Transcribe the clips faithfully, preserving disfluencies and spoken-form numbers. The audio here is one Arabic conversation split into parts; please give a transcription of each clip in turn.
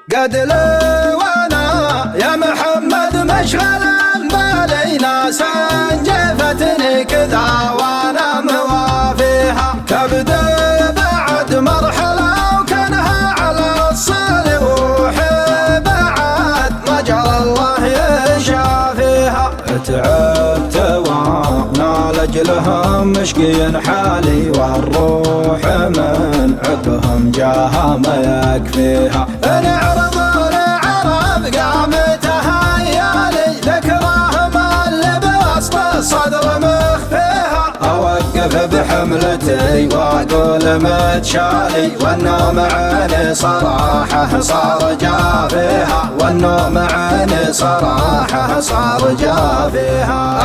قد لي وانا يا محمد مشغل بالي ناس جفتني كذا وانا موافيها، كبدي بعد مرحلة وكانها على الصلوح بعد ما جرى الله يشافيها. تعبت وانا لجلهم مشكين حالي والروح من عقهم جاها ما يكفيها. نعرض العرب قامتها يالي ذكراهم اللي بوسط الصدر مخفيها. اوقف بحملتي واقول متشالي والنوم عيني صراحه صار جافيها، والنوم عيني صراحه صار جافيها.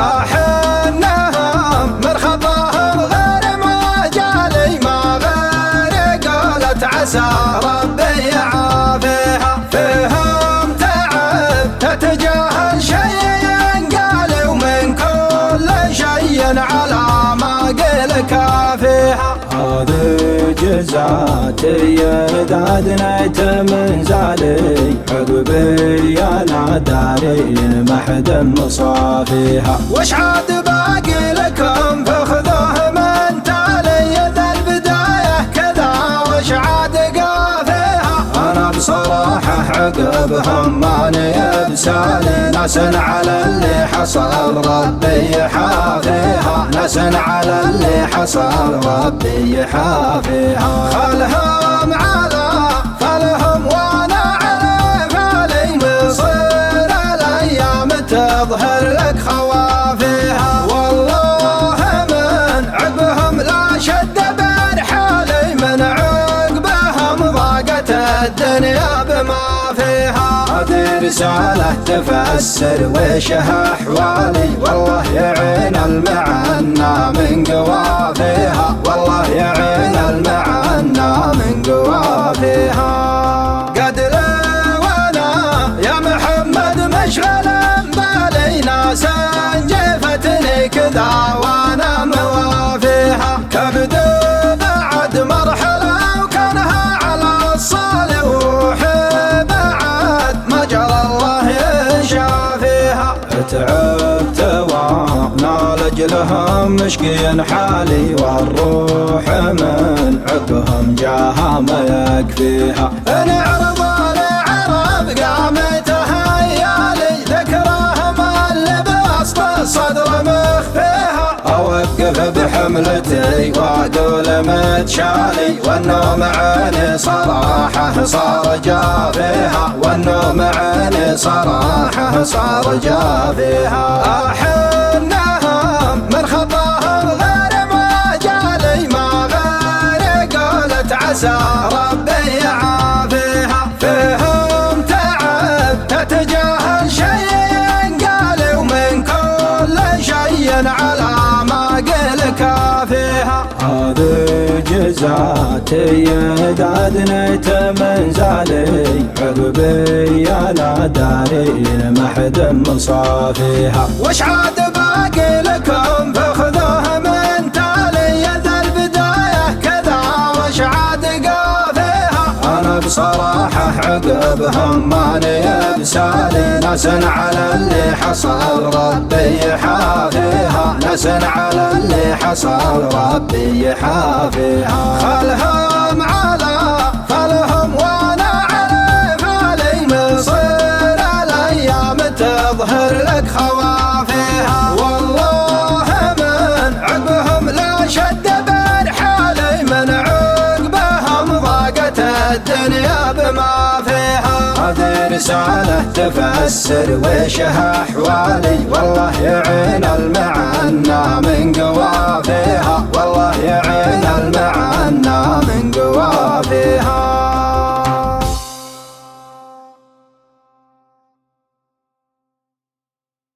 احنهم من خطاهم غير ما جالي ما غير قالت عسى ربي يعافيها. فيهم تعب تتجاهل شيء قال ومن كل شيء على ما قل كافيها. هذه جزاتي اذا دنيت من زالي عقبي يا ناداري ما حد مصافيها. وش عاد باقي لكم فخذوه من تالي ذا البدايه كذا وش عاد قافيها. انا بصراحه عقبهم ماني بسالي ناس على اللي حصل ربي يحافيها، ناس على اللي حصل ربي يحافيها. خلهم على فلهم وانا على فالي مصير الايام تظهر لك خوافيها. والله من عقبهم لا شد بين حالي من عقبهم ضاقت الدنيا بما فيها. هذه رسالة تفسر وشها احوالي والله يعين المعنى من قوافيها، والله يعين المعنى من قوافيها. قد لي وانا يا محمد مشغل بالي ناس جفتني كذا وانا موافيها، كبدي بعد مرحلة وكانها على الصلوح بعد ما جرى الله يشافيها. تعبت وانا لجلهم مشكين حالي والروح من عقهم جاها ما يكفيها. نعرض العرب قامتها يالي ذكراهم اللي بوسط الصدر مخفيها. اوقف بحملتي واقول متشالي والنوم عيني صراحه صار جافيها، والنوم عيني صراحه صار جافيها. احنهم من خطاهم غير ما جالي ما غير قالت عسى ربي يعافيها. فيهم تعب تتجاهل شيء قال ومن كل شيء على ما قل كافيها. هذه جزاتي اذا دنيت من زالي عقبي يا ناداري ما حد مصافيها. وش عاد باقي لكم فخذوه من تالي ذا البدايه كذا وش عاد قافيها. انا بصراحه عقبهم ماني بسالي ناس على اللي حصل ربي يحافيها، ناس على اللي حصل ربي يحافيها. خلهم على فلهم وانا على فالي مصير الايام تظهر لك خوافيها. والله من عقبهم لا شد بين حالي من عقبهم ضاقت الدنيا بما فيها. هذه رسالة تفسر وشها احوالي والله يعين المعنى من قوافيها، والله يعين المعنى